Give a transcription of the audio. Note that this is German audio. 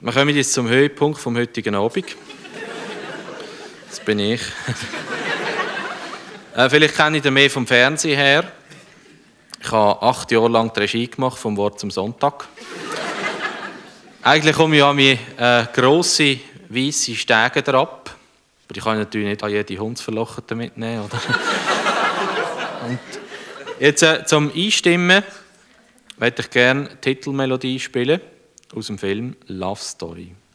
Wir kommen jetzt zum Höhepunkt vom heutigen Abend. Das bin ich. Vielleicht kenne ich den mehr vom Fernsehen her. Ich habe 8 Jahre lang die Regie gemacht, vom Wort zum Sonntag. Eigentlich komme ich an meine grosse, weisse Stege ab. Aber ich kann natürlich nicht an jede Hundsverlochete mitnehmen. Oder? Und jetzt zum Einstimmen möchte ich gerne die Titelmelodie spielen aus dem Film Love Story.